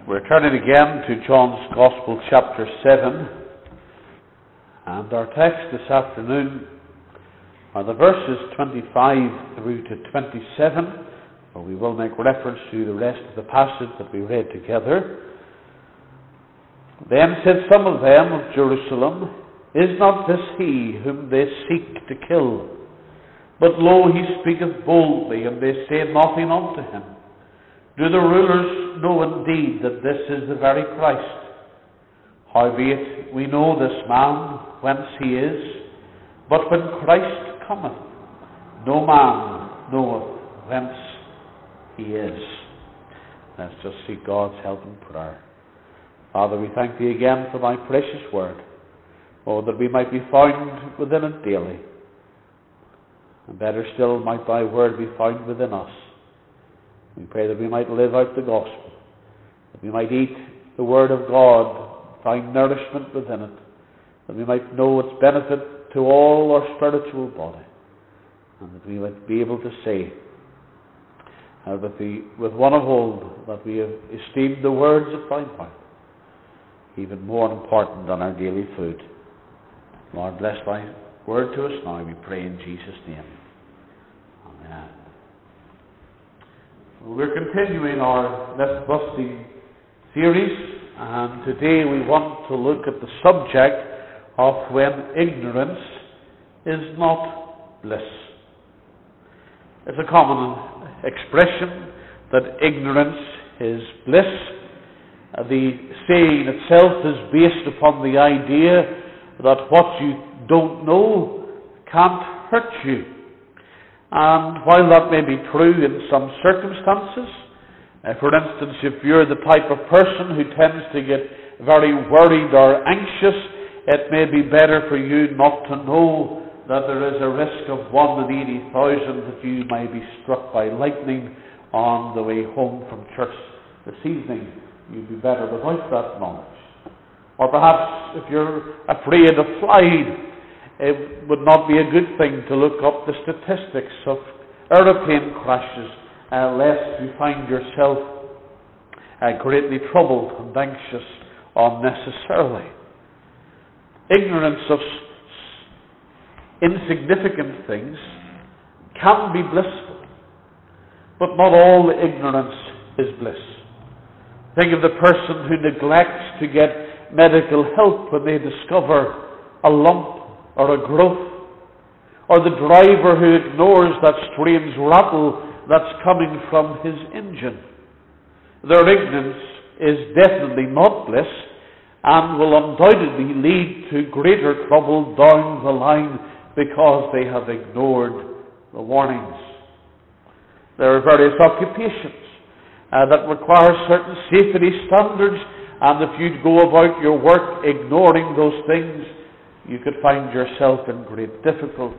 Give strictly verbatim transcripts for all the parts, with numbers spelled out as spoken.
We're turning again to John's Gospel, chapter seven, and our text this afternoon are the verses twenty-five through to twenty-seven, where we will make reference to the rest of the passage that we read together. Then said some of them of Jerusalem, Is not this he whom they seek to kill? But lo, he speaketh boldly, and they say nothing unto him. Do the rulers know indeed that this is the very Christ? Howbeit we know this man whence he is, but when Christ cometh, no man knoweth whence he is. Let's just seek God's help in prayer. Father, we thank thee again for thy precious word. Oh, that we might be found within it daily. And better still, might thy word be found within us. We pray that we might live out the gospel, that we might eat the word of God, find nourishment within it, that we might know its benefit to all our spiritual body, and that we might be able to say uh, with, the, with one of old that we have esteemed the words of thy mouth even more important than our daily food. Lord, bless thy word to us now, we pray in Jesus' name. Amen. We're continuing our myth-busting series, and today we want to look at the subject of when ignorance is not bliss. It's a common expression that ignorance is bliss. Uh, the saying itself is based upon the idea that what you don't know can't hurt you. And while that may be true in some circumstances, uh, for instance, if you're the type of person who tends to get very worried or anxious, it may be better for you not to know that there is a risk of one in eighty thousand that you may be struck by lightning on the way home from church this evening. You'd be better without that knowledge. Or perhaps if you're afraid of flying, it would not be a good thing to look up the statistics of aeroplane crashes, uh, lest you find yourself uh, greatly troubled and anxious unnecessarily. Ignorance of s- insignificant things can be blissful, but not all ignorance is bliss. Think of the person who neglects to get medical help when they discover a lump or a growth, or the driver who ignores that strange rattle that's coming from his engine. Their ignorance is definitely not bliss, and will undoubtedly lead to greater trouble down the line because they have ignored the warnings. There are various occupations uh, that require certain safety standards, and if you go about your work ignoring those things, you could find yourself in great difficulty.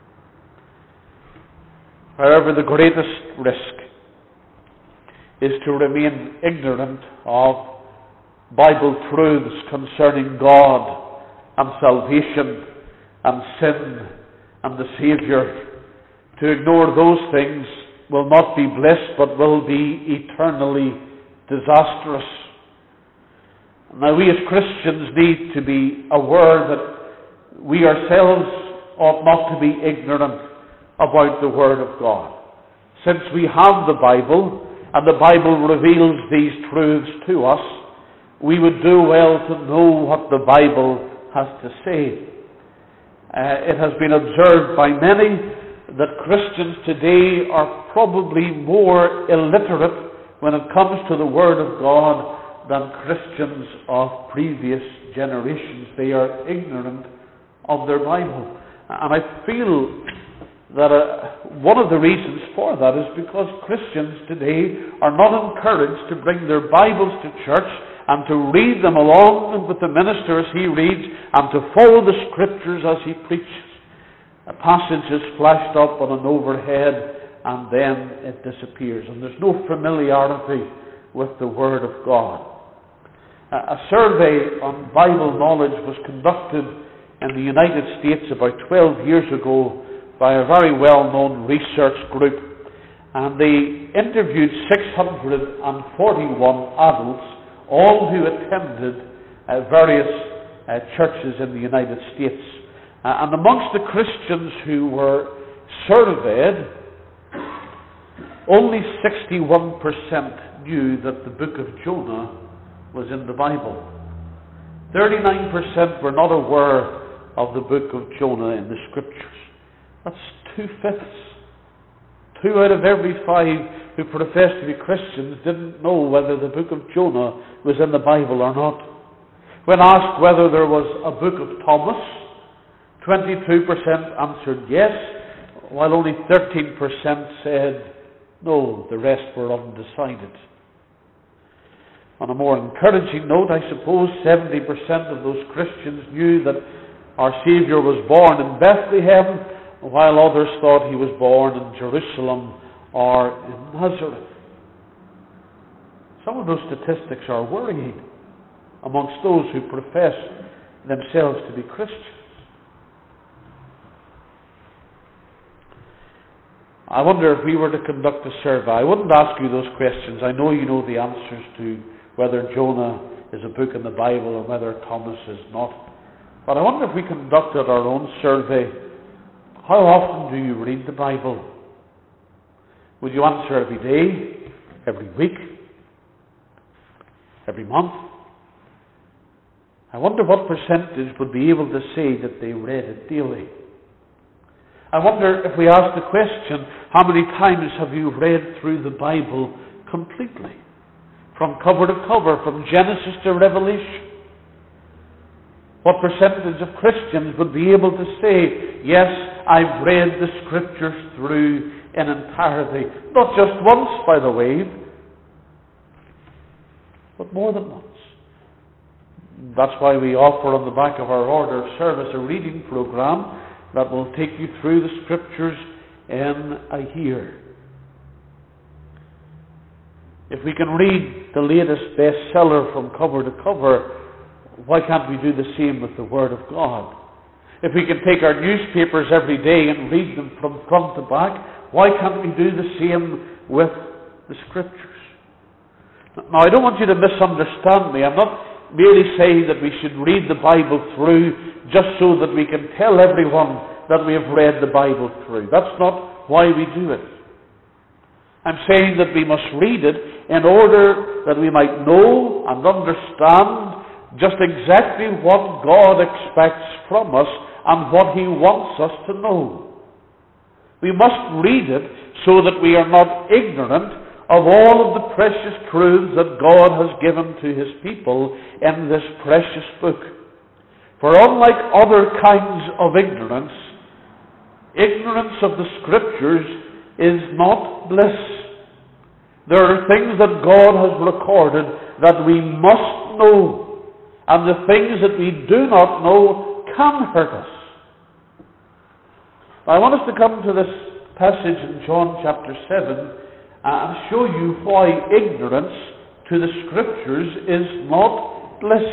However, the greatest risk is to remain ignorant of Bible truths concerning God and salvation and sin and the Saviour. To ignore those things will not be bliss, but will be eternally disastrous. Now, we as Christians need to be aware that we ourselves ought not to be ignorant about the Word of God. Since we have the Bible, and the Bible reveals these truths to us, we would do well to know what the Bible has to say. Uh, it has been observed by many that Christians today are probably more illiterate when it comes to the Word of God than Christians of previous generations. They are ignorant of their Bible. And I feel that uh, one of the reasons for that is because Christians today are not encouraged to bring their Bibles to church and to read them along with the minister as he reads, and to follow the Scriptures as he preaches. A passage is flashed up on an overhead and then it disappears, and there's no familiarity with the Word of God. A survey on Bible knowledge was conducted in the United States about twelve years ago by a very well-known research group, and they interviewed six hundred forty-one adults all who attended uh, various uh, churches in the United States. Uh, and amongst the Christians who were surveyed, only sixty-one percent knew that the book of Jonah was in the Bible. thirty-nine percent were not aware of the book of Jonah in the Scriptures. That's two-fifths. Two out of every five who professed to be Christians didn't know whether the book of Jonah was in the Bible or not. When asked whether there was a book of Thomas, twenty-two percent answered yes, while only thirteen percent said no, the rest were undecided. On a more encouraging note, I suppose seventy percent of those Christians knew that our Saviour was born in Bethlehem, while others thought he was born in Jerusalem or in Nazareth. Some of those statistics are worrying amongst those who profess themselves to be Christians. I wonder if we were to conduct a survey. I wouldn't ask you those questions. I know you know the answers to whether Jonah is a book in the Bible or whether Thomas is not. But I wonder if we conducted our own survey. How often do you read the Bible? Would you answer every day, every week, every month? I wonder what percentage would be able to say that they read it daily. I wonder if we ask the question, how many times have you read through the Bible completely? From cover to cover, from Genesis to Revelation? What percentage of Christians would be able to say, yes, I've read the Scriptures through in entirety? Not just once, by the way, but more than once. That's why we offer on the back of our order of service a reading program that will take you through the Scriptures in a year. If we can read the latest bestseller from cover to cover, why can't we do the same with the Word of God? If we can take our newspapers every day and read them from front to back, why can't we do the same with the Scriptures? Now, I don't want you to misunderstand me. I'm not merely saying that we should read the Bible through just so that we can tell everyone that we have read the Bible through. That's not why we do it. I'm saying that we must read it in order that we might know and understand just exactly what God expects from us and what He wants us to know. We must read it so that we are not ignorant of all of the precious truths that God has given to His people in this precious book. For unlike other kinds of ignorance, ignorance of the Scriptures is not bliss. There are things that God has recorded that we must know, and the things that we do not know can hurt us. I want us to come to this passage in John chapter seven and show you why ignorance to the Scriptures is not bliss.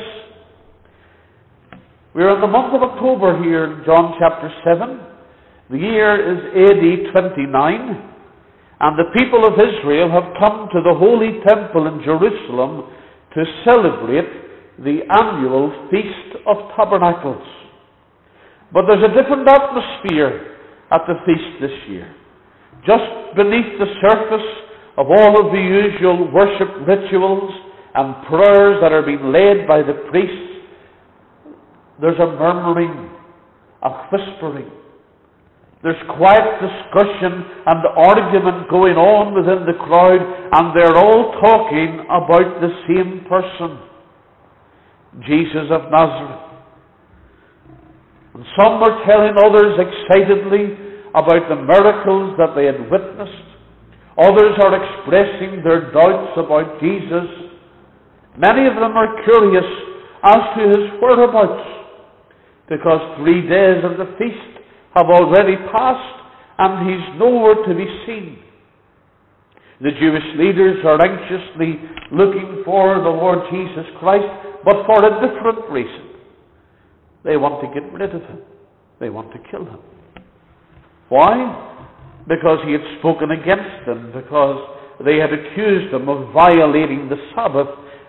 We're in the month of October here in John chapter seven. The year is A D twenty-nine, and the people of Israel have come to the Holy Temple in Jerusalem to celebrate the annual Feast of Tabernacles. But there's a different atmosphere at the feast this year. Just beneath the surface of all of the usual worship rituals and prayers that are being led by the priests, there's a murmuring, a whispering. There's quiet discussion and argument going on within the crowd, and they're all talking about the same person, Jesus of Nazareth. And some are telling others excitedly about the miracles that they had witnessed. Others are expressing their doubts about Jesus. Many of them are curious as to His whereabouts, because three days of the feast have already passed and He's nowhere to be seen. The Jewish leaders are anxiously looking for the Lord Jesus Christ, but for a different reason. They want to get rid of Him. They want to kill Him. Why? Because He had spoken against them, because they had accused Him of violating the Sabbath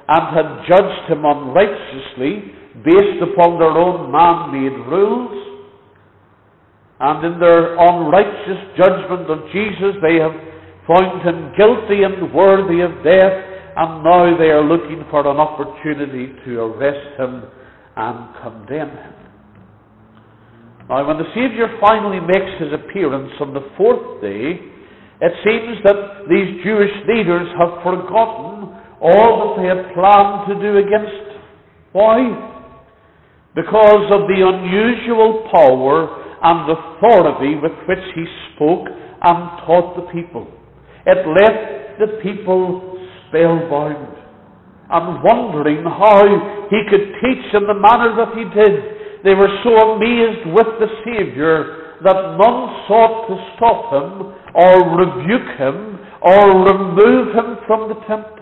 and had judged him unrighteously based upon their own man-made rules. And in their unrighteous judgment of Jesus, they have found him guilty and worthy of death, and now they are looking for an opportunity to arrest him and condemn him. Now, when the Saviour finally makes his appearance on the fourth day, it seems that these Jewish leaders have forgotten all that they had planned to do against him. Why? Because of the unusual power and authority with which he spoke and taught the people. It left the people spellbound and wondering how he could teach in the manner that he did. They were so amazed with the Saviour that none sought to stop him or rebuke him or remove him from the temple.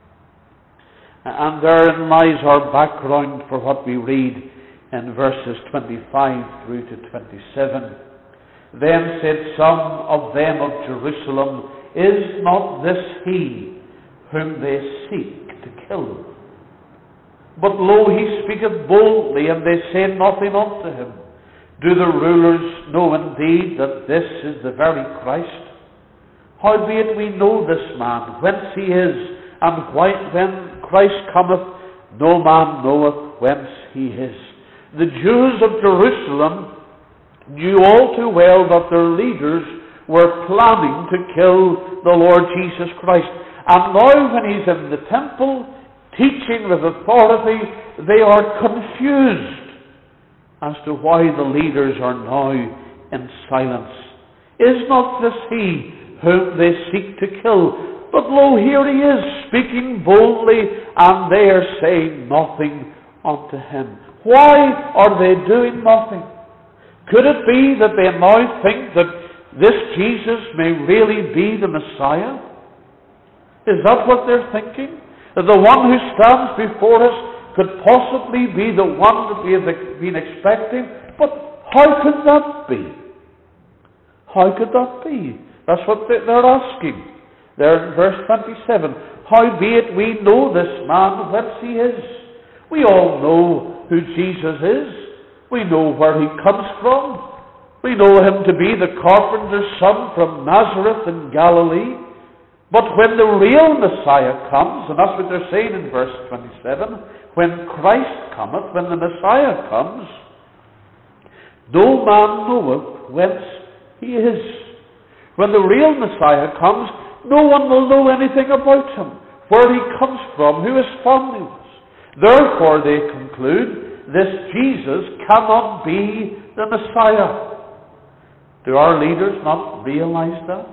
And therein lies our background for what we read in verses twenty-five through to twenty-seven. Then said some of them of Jerusalem, Is not this he whom they seek to kill? But lo, he speaketh boldly, and they say nothing unto him. Do the rulers know indeed that this is the very Christ? Howbeit we know this man, whence he is, and why, when Christ cometh, no man knoweth whence he is. The Jews of Jerusalem knew all too well that their leaders were planning to kill the Lord Jesus Christ. And now when he's in the temple, teaching with authority, they are confused as to why the leaders are now in silence. Is not this he whom they seek to kill? But lo, here he is, speaking boldly, and they are saying nothing unto him. Why are they doing nothing? Could it be that they now think that this Jesus may really be the Messiah? Is that what they're thinking? That the one who stands before us could possibly be the one that we have been expecting? But how could that be? How could that be? That's what they're asking. There in verse twenty-seven. Howbeit we know this man whence he is. We all know who Jesus is. We know where he comes from. We know him to be the carpenter's son from Nazareth in Galilee. But when the real Messiah comes, and that's what they're saying in verse twenty-seven, when Christ cometh, when the Messiah comes, no man knoweth whence he is. When the real Messiah comes, no one will know anything about him, where he comes from, who his family was. Therefore, they conclude, this Jesus cannot be the Messiah. Do our leaders not realize that?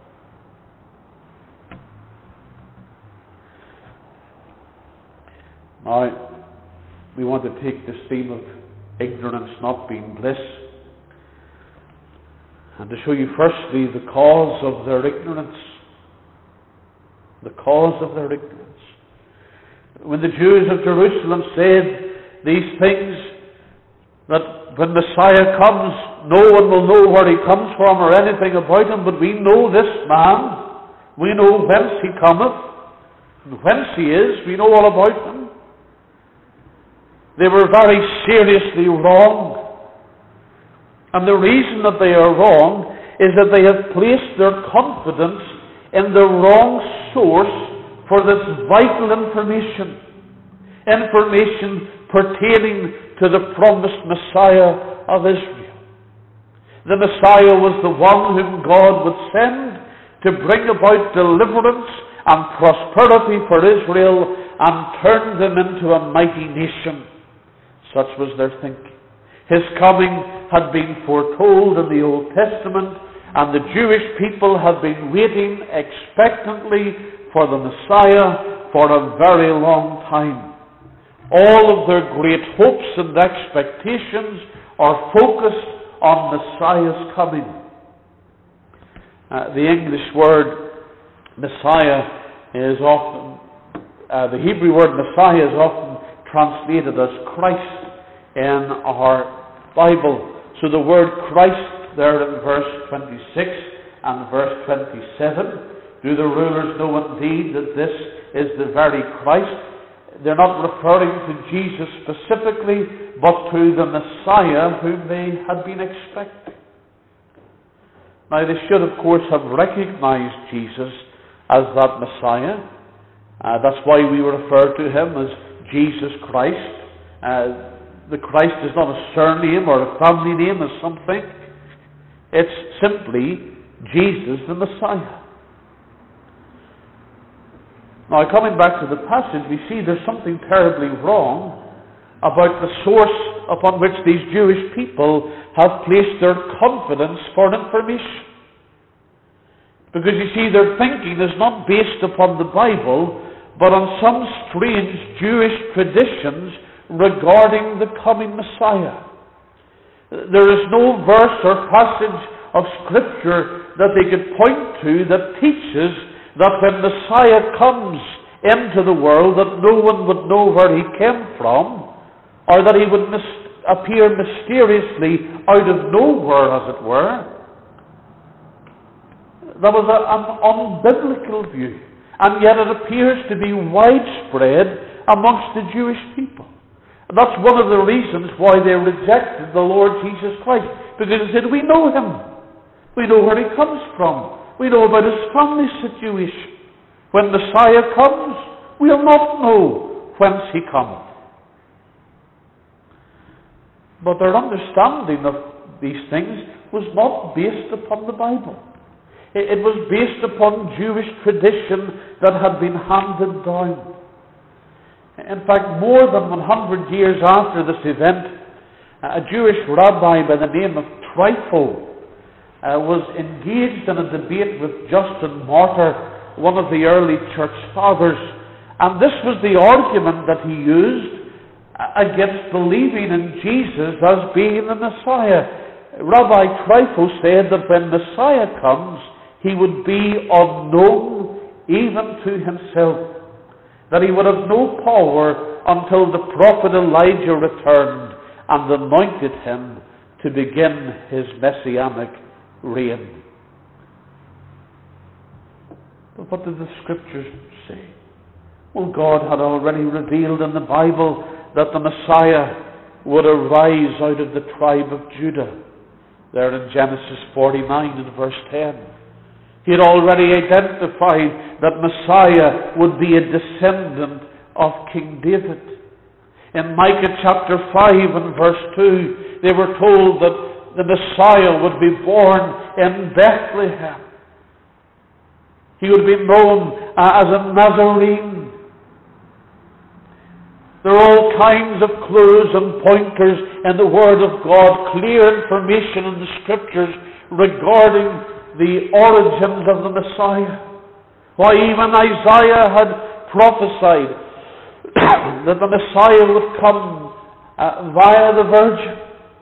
Now, we want to take this theme of ignorance not being bliss, and to show you firstly the cause of their ignorance. The cause of their ignorance. When the Jews of Jerusalem said these things, that when Messiah comes, no one will know where he comes from or anything about him, but we know this man, we know whence he cometh, and whence he is, we know all about him. They were very seriously wrong. And the reason that they are wrong is that they have placed their confidence in the wrong source for this vital information. Information pertaining to the promised Messiah of Israel. The Messiah was the one whom God would send to bring about deliverance and prosperity for Israel and turn them into a mighty nation. Such was their thinking. His coming had been foretold in the Old Testament, and the Jewish people had been waiting expectantly for the Messiah for a very long time. All of their great hopes and expectations are focused on Messiah's coming. Uh, the English word Messiah is often, uh, the Hebrew word Messiah is often translated as Christ in our Bible. So the word Christ there in verse twenty-six and verse twenty-seven, do the rulers know indeed that this is the very Christ? they're not referring to Jesus specifically, but to the Messiah whom they had been expecting. Now, they should, of course, have recognized Jesus as that Messiah. Uh, that's why we refer to him as Jesus Christ. Uh, the Christ is not a surname or a family name as some think. It's simply Jesus the Messiah. Now, coming back to the passage, we see there's something terribly wrong about the source upon which these Jewish people have placed their confidence for information. Because you see, their thinking is not based upon the Bible, but on some strange Jewish traditions regarding the coming Messiah. There is no verse or passage of Scripture that they could point to that teaches that when Messiah comes into the world, that no one would know where he came from, or that he would mis- appear mysteriously out of nowhere, as it were. That was a, an unbiblical view, and yet it appears to be widespread amongst the Jewish people. And that's one of the reasons why they rejected the Lord Jesus Christ, because they said, we know him. We know where he comes from. We know about his family situation. When Messiah comes, we'll not know whence he cometh. But their understanding of these things was not based upon the Bible. It was based upon Jewish tradition that had been handed down. In fact, more than one hundred years after this event, a Jewish rabbi by the name of Trypho uh, was engaged in a debate with Justin Martyr, one of the early church fathers. And this was the argument that he used against believing in Jesus as being the Messiah. Rabbi Trypho said that when Messiah comes, he would be unknown even to himself, that he would have no power until the prophet Elijah returned and anointed him to begin his messianic reign. But what did the Scriptures say? Well, God had already revealed in the Bible that the Messiah would arise out of the tribe of Judah. There in Genesis forty-nine and verse ten. He had already identified that Messiah would be a descendant of King David. In Micah chapter five and verse two, they were told that the Messiah would be born in Bethlehem. He would be known as a Nazarene. There are all kinds of clues and pointers in the Word of God, clear information in the Scriptures regarding the origins of the Messiah. Why, even Isaiah had prophesied that the Messiah would come uh, via the Virgin.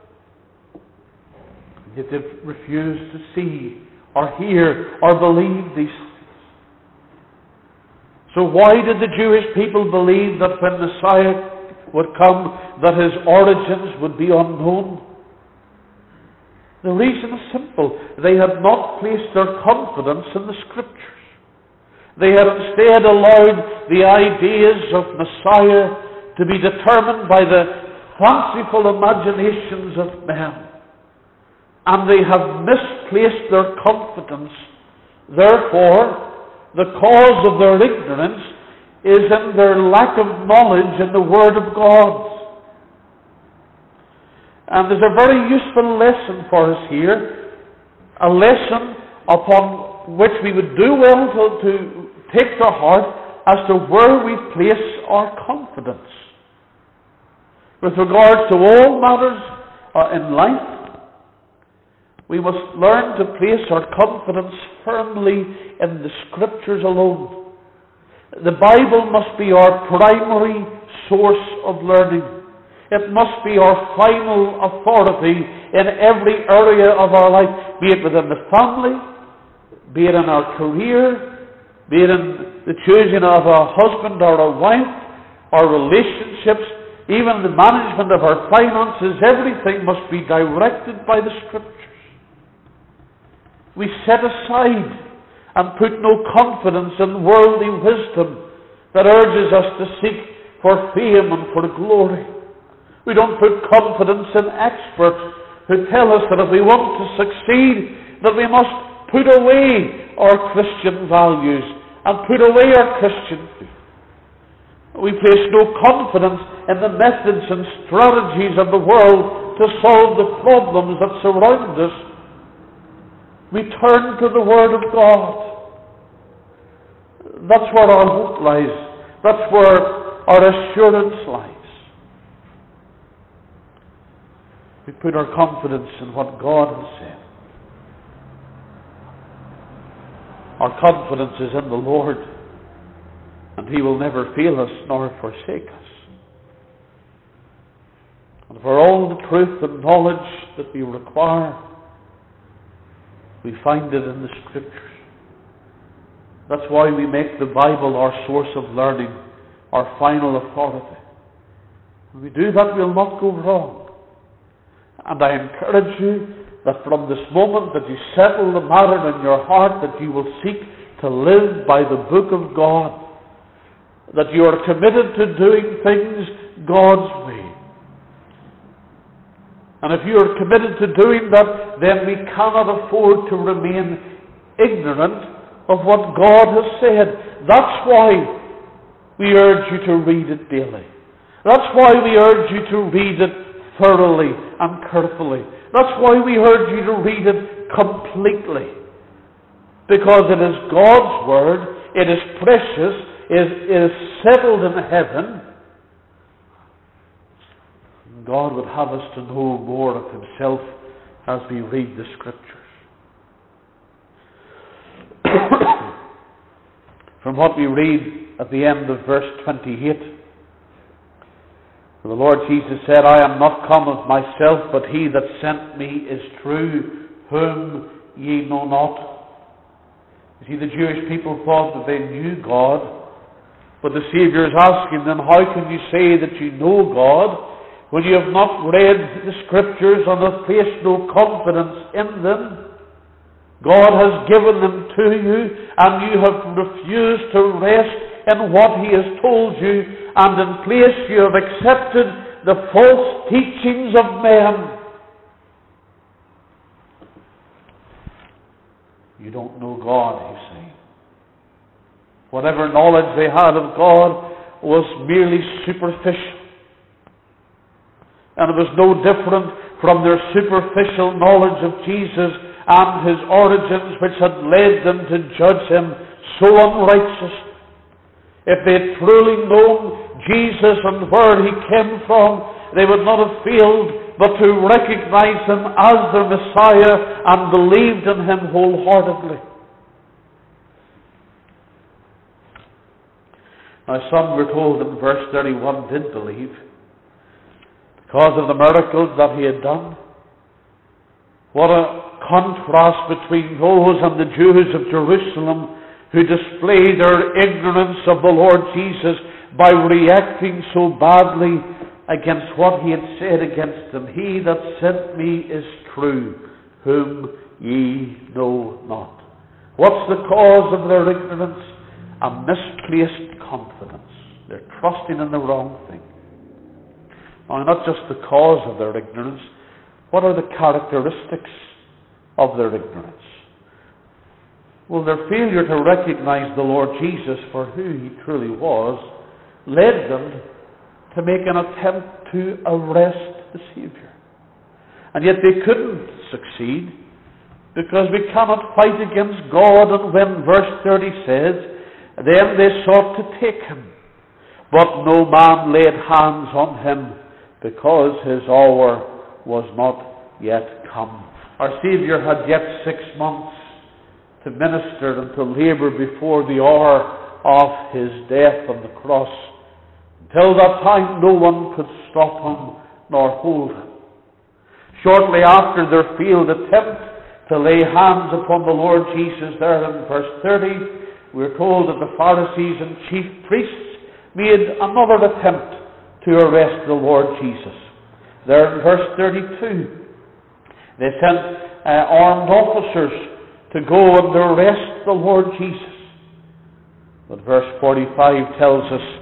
Yet they've refused to see or hear or believe these things. So why did the Jewish people believe that when Messiah would come, that his origins would be unknown? The reason is simple. They had not placed their confidence in the Scriptures. They had instead allowed the ideas of Messiah to be determined by the fanciful imaginations of men. And they have misplaced their confidence. Therefore, the cause of their ignorance is in their lack of knowledge in the Word of God. And there's a very useful lesson for us here, a lesson upon which we would do well to, to take to heart as to where we place our confidence. With regards to all matters uh, in life, we must learn to place our confidence firmly in the Scriptures alone. The Bible must be our primary source of learning. It must be our final authority in every area of our life, be it within the family, be it in our career, be it in the choosing of a husband or a wife, our relationships, even the management of our finances. Everything must be directed by the Scriptures. We set aside and put no confidence in worldly wisdom that urges us to seek for fame and for glory. We don't put confidence in experts who tell us that if we want to succeed, that we must put away our Christian values and put away our Christian faith. We place no confidence in the methods and strategies of the world to solve the problems that surround us. We turn to the Word of God. That's where our hope lies. That's where our assurance lies. We put our confidence in what God has said. Our confidence is in the Lord, and He will never fail us nor forsake us. And for all the truth and knowledge that we require, we find it in the Scriptures. That's why we make the Bible our source of learning, our final authority. When we do that, we'll not go wrong. And I encourage you that from this moment that you settle the matter in your heart, that you will seek to live by the book of God, that you are committed to doing things God's way. And if you are committed to doing that, then we cannot afford to remain ignorant of what God has said. That's why we urge you to read it daily. That's why we urge you to read it thoroughly and carefully. That's why we urge you to read it completely. Because it is God's Word, it is precious, it is settled in heaven. God would have us to know more of Himself as we read the Scriptures. From what we read at the end of verse twenty-eight, the Lord Jesus said, I am not come of myself, but He that sent me is true, whom ye know not. You see, the Jewish people thought that they knew God, but the Saviour is asking them, how can you say that you know God when you have not read the Scriptures and have placed no confidence in them? God has given them to you, and you have refused to rest in what He has told you, and in place you have accepted the false teachings of men. You don't know God, He's saying. Whatever knowledge they had of God was merely superficial. And it was no different from their superficial knowledge of Jesus and His origins, which had led them to judge Him so unrighteously. If they had truly known Jesus and where He came from, they would not have failed but to recognize Him as their Messiah and believed in Him wholeheartedly. Now some, we're told in verse thirty-one, did believe because of the miracles that He had done. What a contrast between those and the Jews of Jerusalem who displayed their ignorance of the Lord Jesus by reacting so badly against what He had said against them. He that sent me is true, whom ye know not. What's the cause of their ignorance? A misplaced confidence. They're trusting in the wrong thing. Now, not just the cause of their ignorance, what are the characteristics of their ignorance? Well, their failure to recognize the Lord Jesus for who He truly was led them to make an attempt to arrest the Saviour. And yet they couldn't succeed, because we cannot fight against God. And when verse thirty says, then they sought to take Him, but no man laid hands on Him, because His hour was not yet come. Our Saviour had yet six months to minister and to labour before the hour of His death on the cross. Until that time, no one could stop Him nor hold Him. Shortly after their failed attempt to lay hands upon the Lord Jesus, there in verse thirty, we're told that the Pharisees and chief priests made another attempt to arrest the Lord Jesus. There in verse thirty-two, they sent uh, armed officers to go and arrest the Lord Jesus. But verse forty-five tells us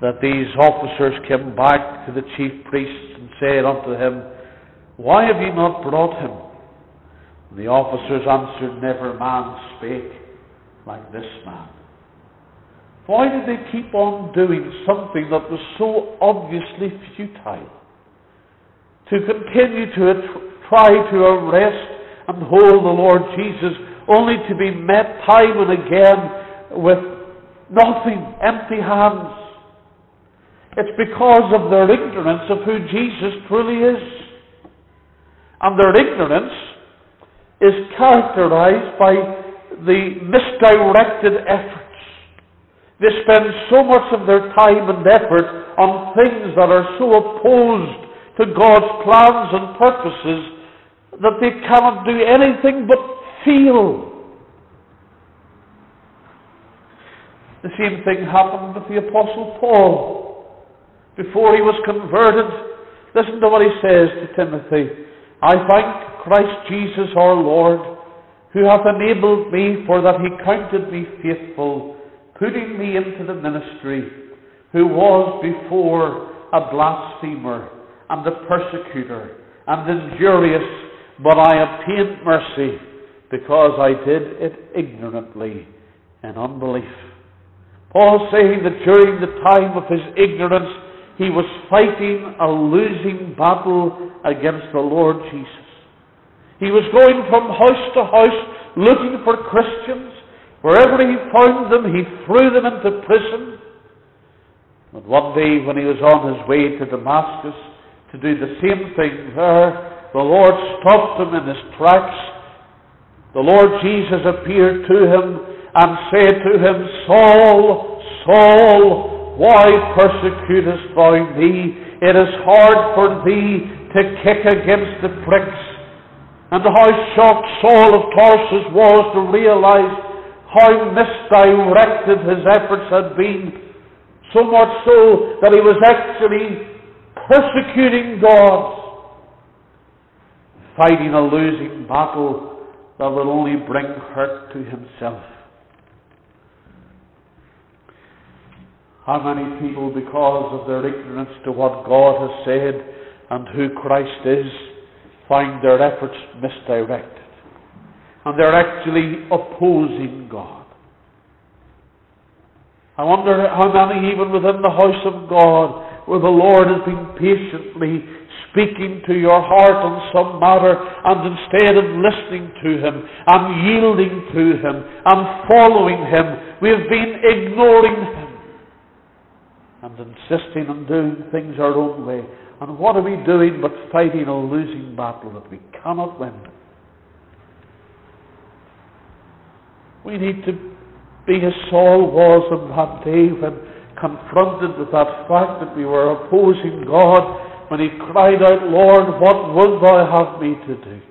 that these officers came back to the chief priests and said unto him, Why have ye not brought him? And the officers answered, Never man spake like this man. Why did they keep on doing something that was so obviously futile? To continue to try to arrest and hold the Lord Jesus, only to be met time and again with nothing, empty hands. It's because of their ignorance of who Jesus truly is. And their ignorance is characterized by the misdirected efforts. They spend so much of their time and effort on things that are so opposed to God's plans and purposes that they cannot do anything but feel. The same thing happened with the Apostle Paul. Before he was converted, listen to what he says to Timothy. I thank Christ Jesus our Lord, who hath enabled me, for that he counted me faithful, putting me into the ministry, who was before a blasphemer, and a persecutor, and injurious, but I obtained mercy, because I did it ignorantly in unbelief. Paul saying that during the time of his ignorance, he was fighting a losing battle against the Lord Jesus. He was going from house to house looking for Christians. Wherever he found them, he threw them into prison. But one day when he was on his way to Damascus to do the same thing there, the Lord stopped him in his tracks. The Lord Jesus appeared to him and said to him, Saul, Saul, why persecutest thou me? It is hard for thee to kick against the pricks. And how shocked Saul of Tarsus was to realize how misdirected his efforts had been. So much so that he was actually persecuting God, fighting a losing battle that will only bring hurt to himself. How many people, because of their ignorance to what God has said and who Christ is, find their efforts misdirected, and they're actually opposing God. I wonder how many, even within the house of God, where the Lord has been patiently speaking to your heart on some matter, and instead of listening to Him and yielding to Him and following Him, we have been ignoring Him and insisting on doing things our own way. And what are we doing but fighting a losing battle that we cannot win? We need to be as Saul was on that day when confronted with that fact that we were opposing God, when he cried out, Lord, what wilt thou have me to do?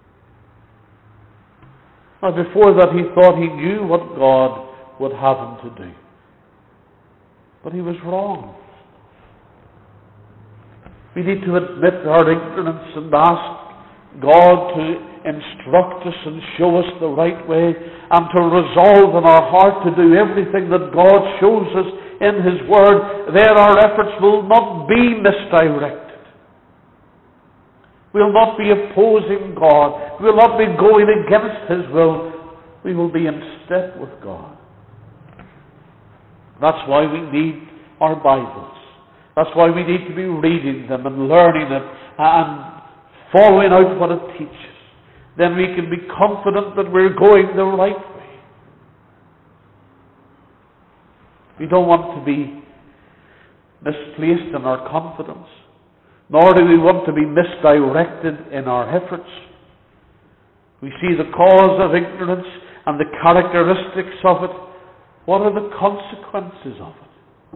And before that he thought he knew what God would have him to do. But he was wrong. We need to admit our ignorance and ask God to instruct us and show us the right way, and to resolve in our heart to do everything that God shows us in His Word. Then our efforts will not be misdirected. We will not be opposing God. We will not be going against His will. We will be in step with God. That's why we need our Bibles. That's why we need to be reading them and learning it and following out what it teaches. Then we can be confident that we're going the right way. We don't want to be misplaced in our confidence, nor do we want to be misdirected in our efforts. We see the cause of ignorance and the characteristics of it. What are the consequences of it?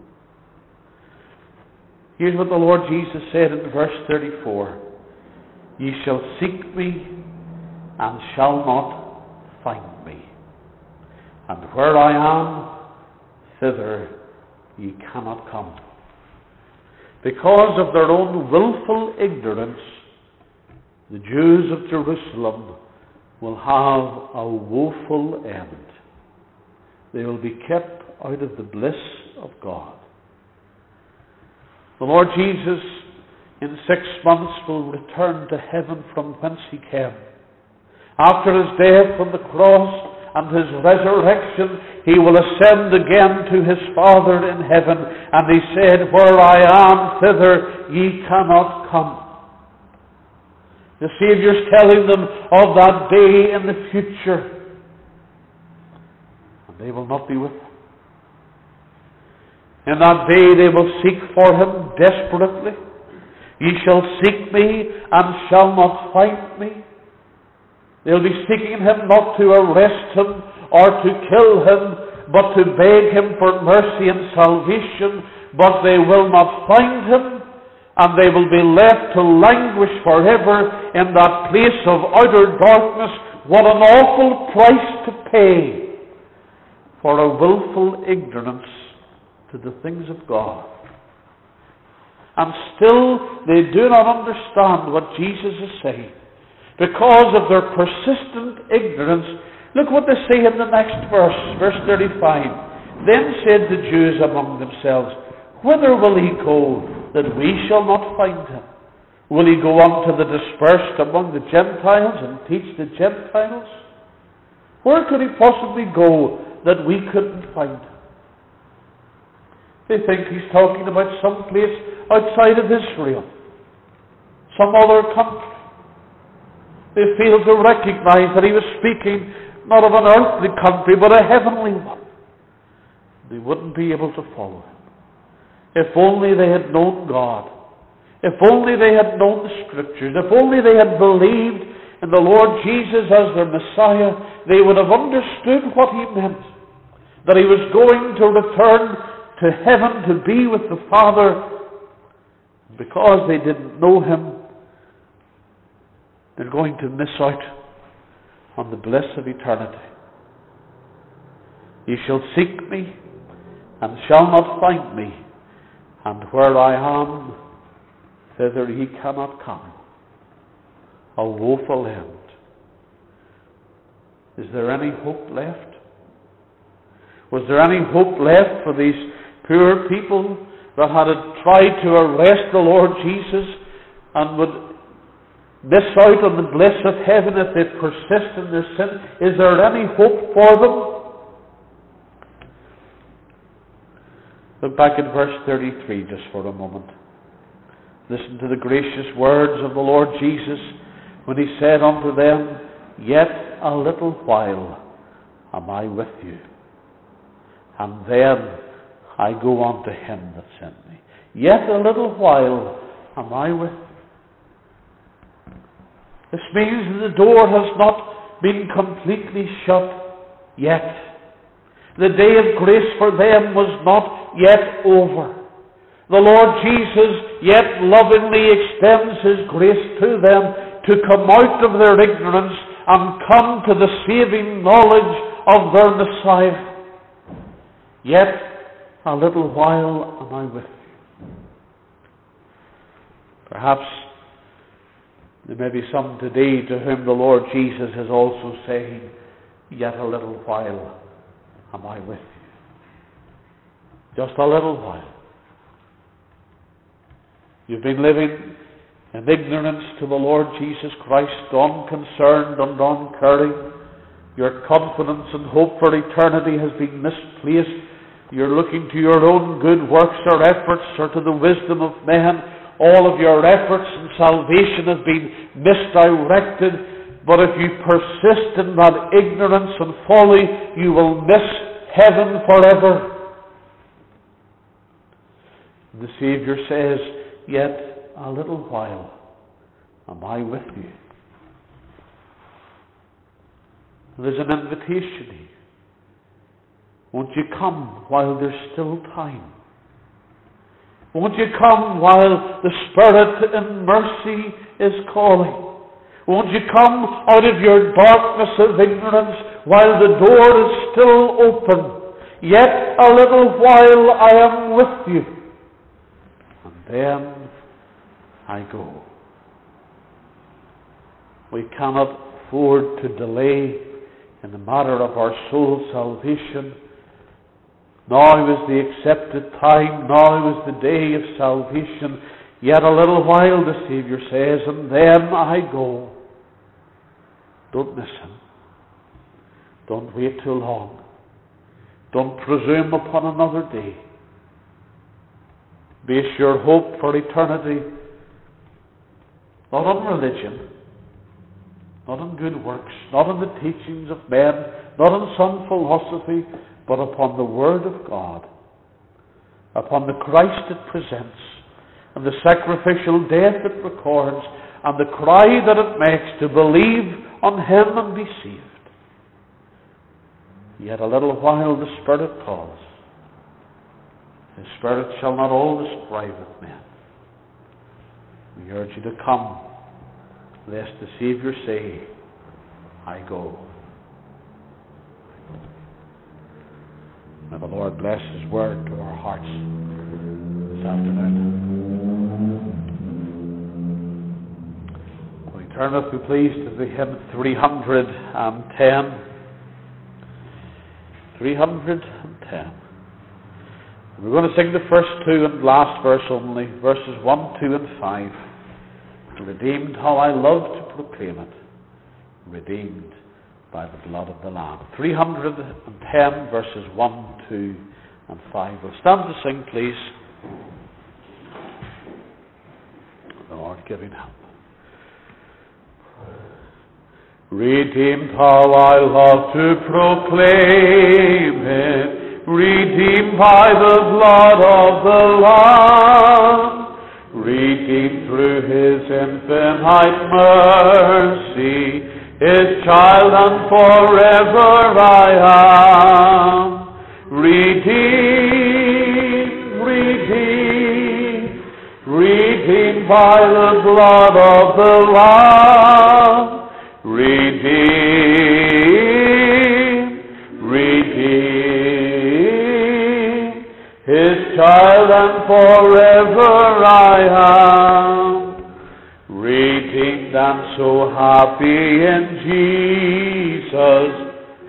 Here's what the Lord Jesus said in verse thirty-four. Ye shall seek me, and shall not find me. And where I am, thither ye cannot come. Because of their own willful ignorance, the Jews of Jerusalem will have a woeful end. They will be kept out of the bliss of God. The Lord Jesus, in six months, will return to heaven from whence he came. After his death on the cross and his resurrection, he will ascend again to his Father in heaven. And he said, "Where I am, thither ye cannot come." The Saviour's telling them of that day in the future. And they will not be with him. In that day they will seek for him desperately. "Ye shall seek me and shall not find me." They'll be seeking him not to arrest him or to kill him, but to beg him for mercy and salvation. But they will not find him, and they will be left to languish forever in that place of outer darkness. What an awful price to pay for a willful ignorance to the things of God. And still they do not understand what Jesus is saying. Because of their persistent ignorance, look what they say in the next verse, verse thirty-five. "Then said the Jews among themselves, Whither will he go, that we shall not find him? Will he go on to the dispersed among the Gentiles and teach the Gentiles? Where could he possibly go that we couldn't find him?" They think he's talking about some place outside of Israel, some other country. They fail to recognize that he was speaking not of an earthly country, but a heavenly one. They wouldn't be able to follow him. If only they had known God. If only they had known the Scriptures. If only they had believed in the Lord Jesus as their Messiah, they would have understood what he meant. That he was going to return to heaven to be with the Father. Because they didn't know him, they're going to miss out on the bliss of eternity. "Ye shall seek me, and shall not find me, and where I am, thither ye cannot come." A woeful end. Is there any hope left? Was there any hope left for these poor people that had tried to arrest the Lord Jesus and would miss out on the bliss of heaven if they persist in their sin? Is there any hope for them? Look back at verse thirty-three just for a moment. Listen to the gracious words of the Lord Jesus when he said unto them, "Yet a little while am I with you, and then I go unto him that sent me." Yet a little while am I with you. This means that the door has not been completely shut yet. The day of grace for them was not yet over. The Lord Jesus yet lovingly extends his grace to them to come out of their ignorance and come to the saving knowledge of their Messiah. Yet a little while am I with you. Perhaps there may be some today to whom the Lord Jesus is also saying, "Yet a little while am I with you." Just a little while. You've been living in ignorance to the Lord Jesus Christ, unconcerned and uncaring. Your confidence and hope for eternity has been misplaced. You're looking to your own good works or efforts or to the wisdom of men. All of your efforts in salvation have been misdirected. But if you persist in that ignorance and folly, you will miss heaven forever. The Savior says, "Yet a little while am I with you." There's an invitation here. Won't you come while there's still time? Won't you come while the Spirit in mercy is calling? Won't you come out of your darkness of ignorance while the door is still open? Yet a little while I am with you, and then I go. We cannot afford to delay in the matter of our soul salvation. Now is the accepted time, now is the day of salvation. Yet a little while, the Saviour says, and then I go. Don't miss Him. Don't wait too long. Don't presume upon another day. Base your hope for eternity not on religion, not on good works, not on the teachings of men, not on some philosophy, but upon the Word of God, upon the Christ it presents, and the sacrificial death it records, and the cry that it makes to believe on Him and be saved. Yet a little while the Spirit calls. His Spirit shall not always strive with men. We urge you to come, lest the Saviour say, I go. May the Lord bless His word to our hearts this afternoon. We turn, if we please, to the hymn three hundred ten. three hundred ten. We're going to sing the first two and last verse only, verses one, two, and five. Redeemed, how I love to proclaim it. Redeemed by the blood of the Lamb. three hundred ten, verses one, two, and five. We'll stand to sing, please. The Lord giving help. Redeemed, how I love to proclaim it. Redeemed by the blood of the Lamb. Redeemed through His infinite mercy. His child, and forever I am. Redeemed, redeemed, redeemed by the blood of the Lamb. Redeemed, redeemed, His child, and forever I am. Redeemed and so happy in Jesus.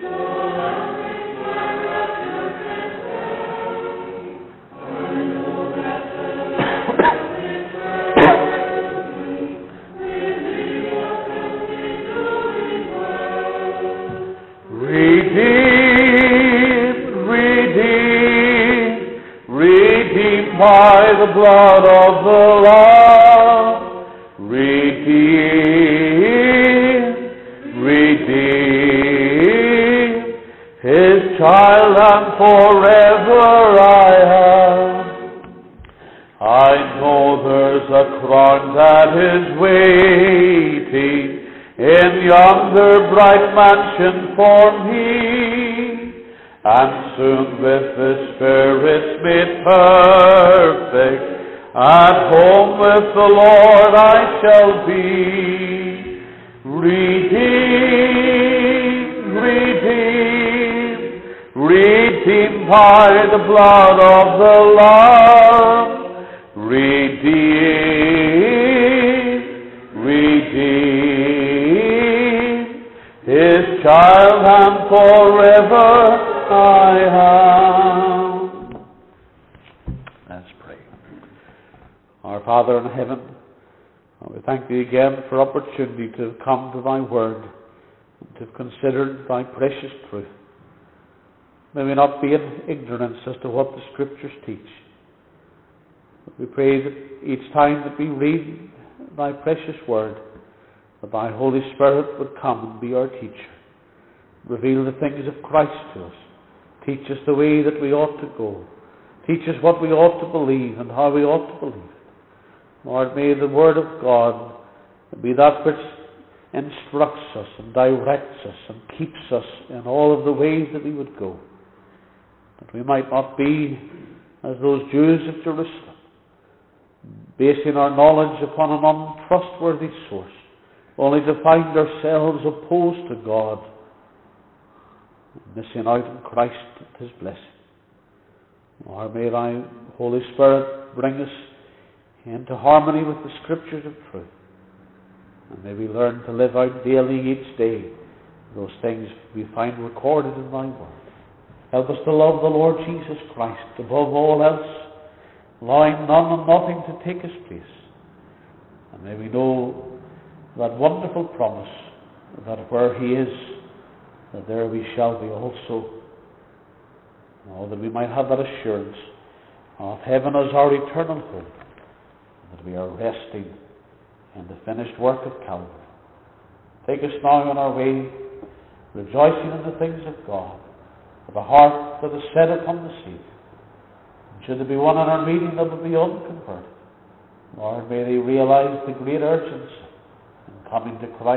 Redeemed, redeemed, redeemed by the blood of the Lamb. Redeemed, redeemed, His child, and forever I am. I know there's a crown that is waiting in yonder bright mansion for me, and soon with the Spirit made perfect, at home with the Lord I shall be. Redeemed, redeemed, redeemed by the blood of the Lamb. Redeemed, redeemed, His child, and forever I am. Let's pray. Our Father in heaven, we thank Thee again for opportunity to have come to Thy Word and to have considered Thy precious truth. May we not be in ignorance as to what the Scriptures teach. But we pray that each time that we read Thy precious Word, that Thy Holy Spirit would come and be our teacher. Reveal the things of Christ to us. Teach us the way that we ought to go. Teach us what we ought to believe and how we ought to believe it. Lord, may the Word of God be that which instructs us and directs us and keeps us in all of the ways that we would go. That we might not be as those Jews of Jerusalem, basing our knowledge upon an untrustworthy source, only to find ourselves opposed to God, missing out on Christ and His blessing. Lord, may Thy Holy Spirit bring us into harmony with the Scriptures of truth, and may we learn to live out daily each day those things we find recorded in Thy Word. Help us to love the Lord Jesus Christ above all else, allowing none and nothing to take his place. And may we know that wonderful promise that where he is, that there we shall be also. Oh, that we might have that assurance of heaven as our eternal home, that we are resting in the finished work of Calvary. Take us now on our way, rejoicing in the things of God, with a heart that is set upon the Saviour. And should there be one in our meeting that will be unconverted, Lord, may they realize the great urgency in coming to Christ